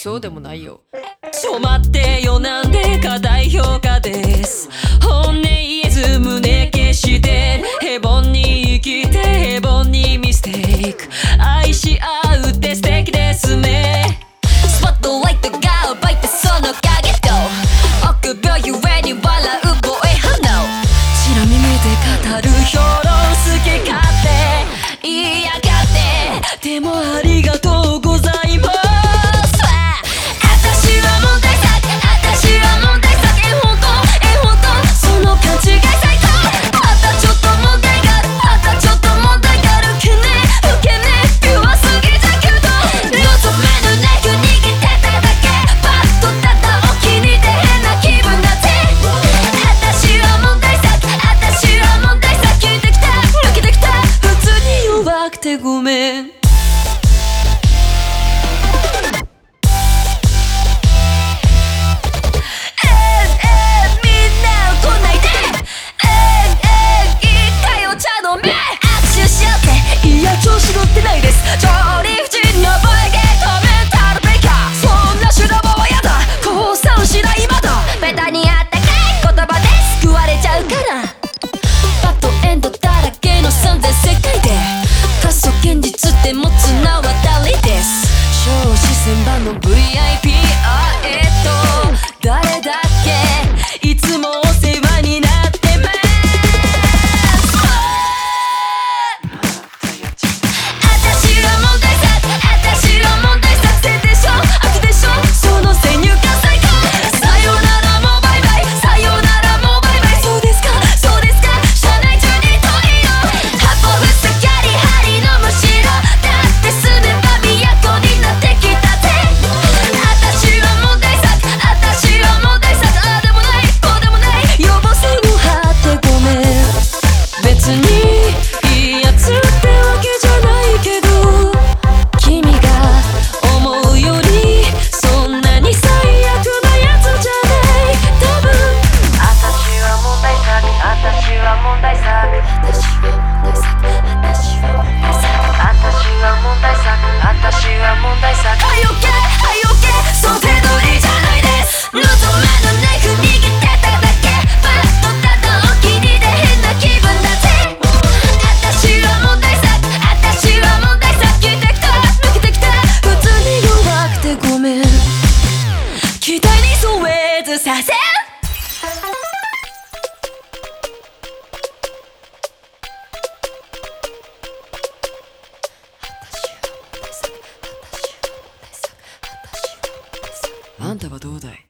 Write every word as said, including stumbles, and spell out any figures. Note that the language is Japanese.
そうでもないよ。 ちょ待ってよ、なんで過大評価です。本音言えず胸消して平凡に生きて平凡にミステイク。愛し合うって素敵ですね。スポットライトが奪いてその影と臆病ゆえに笑うボーイ反応。ちら耳で語る評論好き勝手言いやがって。でもありがとうございます。私は問題作、私は問題作。え本当え本当その勘違い最高。あんたちょっと問題がある、あんたちょっと問題がある。けねウケね弱すぎたけど望めぬネク握ってただけ。パッとただお気に入って変な気分だって。私は問題作、私は問題作。聞いてきた抜けてきた普通に弱くてごめん。調子乗ってないです。超理不尽なボケコメンタルブレイカー。そんな修羅場はやだ。降参しないまだ。ベタにあったかい言葉で救われちゃうから。バッドエンドだらけのさんぜん世界で仮想現実って持つ名は誰です。超視線版の ブイアイピー。 あえっと誰だっけ。いつもお世話になってます。期待に添えずさせあんたはどうだい。